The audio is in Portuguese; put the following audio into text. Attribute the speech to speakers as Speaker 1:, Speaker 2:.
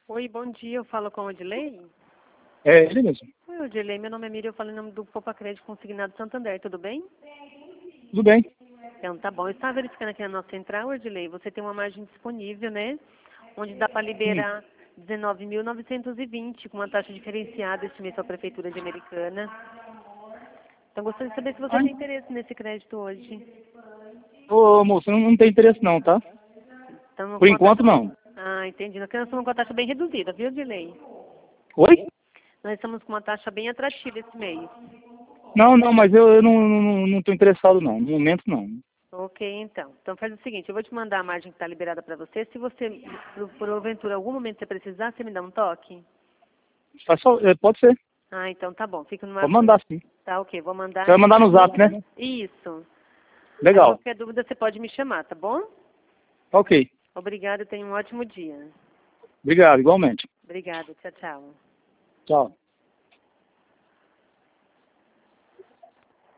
Speaker 1: Oi, bom dia. Eu falo com o Odilei.
Speaker 2: É ele mesmo.
Speaker 1: Oi, Odilei. Meu nome é Miriam. Eu falo em nome do Poupa Crédito Consignado Santander. Tudo bem?
Speaker 2: Tudo bem.
Speaker 1: Então, tá bom. Eu estava verificando aqui na nossa central, Odilei. Você tem uma margem disponível, né? Onde dá para liberar 19.920 com uma taxa diferenciada este mês para a Prefeitura de Americana. Então, gostaria de saber se você
Speaker 2: Ai.
Speaker 1: tem interesse nesse crédito hoje.
Speaker 2: Ô, moço, não tem interesse não, tá?
Speaker 1: Então,
Speaker 2: Por
Speaker 1: com a taxa...
Speaker 2: enquanto não.
Speaker 1: Ah, entendi. Nós estamos com a taxa bem reduzida, viu, Odilei?
Speaker 2: Oi?
Speaker 1: Nós estamos com uma taxa bem atrativa esse mês.
Speaker 2: Não, mas eu não tô interessado não. No momento não.
Speaker 1: Ok, então. Então faz o seguinte, eu vou te mandar a margem que está liberada para você. Se você, por aventura, algum momento você precisar, você me dá um toque?
Speaker 2: Pode ser.
Speaker 1: Ah, então tá bom. Fica no
Speaker 2: Pode
Speaker 1: aguardo.
Speaker 2: mandar sim.
Speaker 1: Tá, ok. Vou mandar.
Speaker 2: Você vai mandar no zap, né?
Speaker 1: Isso. Aí
Speaker 2: Legal.
Speaker 1: qualquer dúvida você pode me chamar, tá bom?
Speaker 2: Ok.
Speaker 1: Obrigada, tenha um ótimo dia.
Speaker 2: Obrigado, igualmente.
Speaker 1: Obrigada, tchau, tchau.
Speaker 2: Tchau.